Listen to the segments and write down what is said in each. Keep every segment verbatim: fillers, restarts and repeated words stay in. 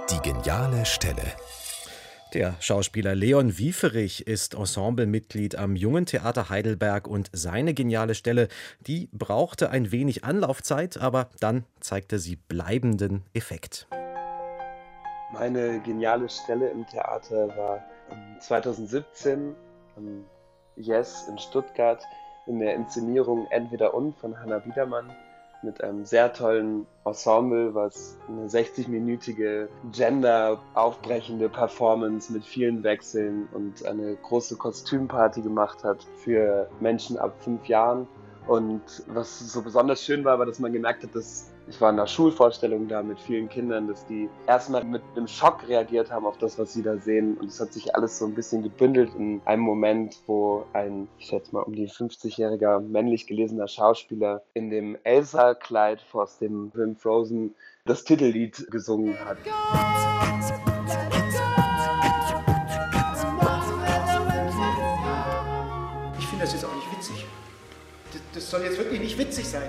Die geniale Stelle. Der Schauspieler Leon Wieferich ist Ensemblemitglied am Jungen Theater Heidelberg und seine geniale Stelle, die brauchte ein wenig Anlaufzeit, aber dann zeigte sie bleibenden Effekt. Meine geniale Stelle im Theater war zweitausendsiebzehn am Yes in Stuttgart in der Inszenierung Entweder und von Hannah Biedermann mit einem sehr tollen Ensemble, was eine sechzig-minütige gender-aufbrechende Performance mit vielen Wechseln und eine große Kostümparty gemacht hat für Menschen ab fünf Jahren. Und was so besonders schön war, war, dass man gemerkt hat, dass ich war in einer Schulvorstellung da mit vielen Kindern, dass die erstmal mit einem Schock reagiert haben auf das, was sie da sehen. Und es hat sich alles so ein bisschen gebündelt in einem Moment, wo ein, ich schätze mal, um die fünfzigjähriger männlich gelesener Schauspieler in dem Elsa-Kleid aus dem Film Frozen das Titellied gesungen hat. Ich finde das jetzt auch nicht witzig. Das soll jetzt wirklich nicht witzig sein.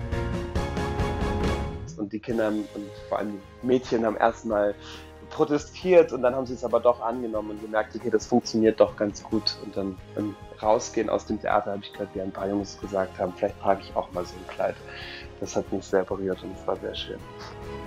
Und die Kinder und vor allem die Mädchen haben erstmal protestiert und dann haben sie es aber doch angenommen und gemerkt, okay, das funktioniert doch ganz gut. Und dann beim Rausgehen aus dem Theater habe ich gehört, wie ein paar Jungs gesagt haben, vielleicht trage ich auch mal so ein Kleid. Das hat mich sehr berührt und es war sehr schön.